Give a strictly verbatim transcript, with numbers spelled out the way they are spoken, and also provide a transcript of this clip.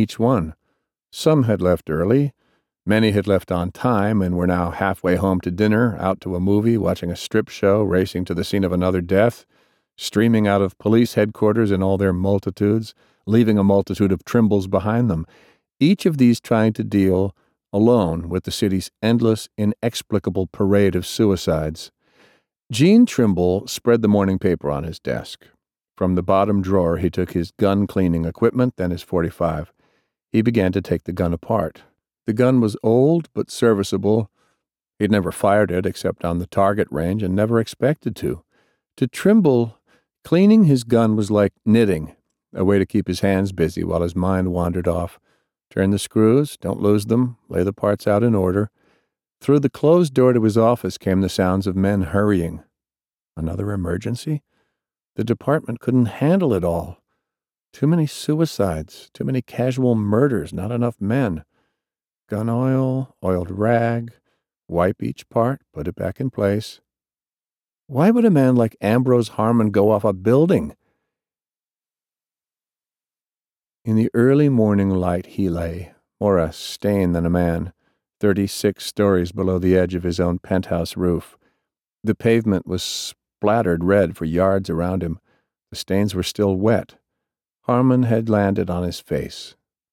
each one. Some had left early. Many had left on time and were now halfway home to dinner, out to a movie, watching a strip show, racing to the scene of another death, streaming out of police headquarters in all their multitudes, leaving a multitude of Trimbles behind them, each of these trying to deal alone with the city's endless, inexplicable parade of suicides. Gene Trimble spread the morning paper on his desk. From the bottom drawer he took his gun-cleaning equipment, then his forty-five. He began to take the gun apart. The gun was old but serviceable. He'd never fired it except on the target range and never expected to. To Trimble, cleaning his gun was like knitting, a way to keep his hands busy while his mind wandered off. Turn the screws, don't lose them, lay the parts out in order. Through the closed door to his office came the sounds of men hurrying. Another emergency? The department couldn't handle it all. Too many suicides, too many casual murders, not enough men. Gun oil, oiled rag, wipe each part, put it back in place. Why would a man like Ambrose Harmon go off a building? In the early morning light he lay, more a stain than a man, thirty-six stories below the edge of his own penthouse roof. The pavement was splattered red for yards around him. The stains were still wet. Harmon had landed on his face.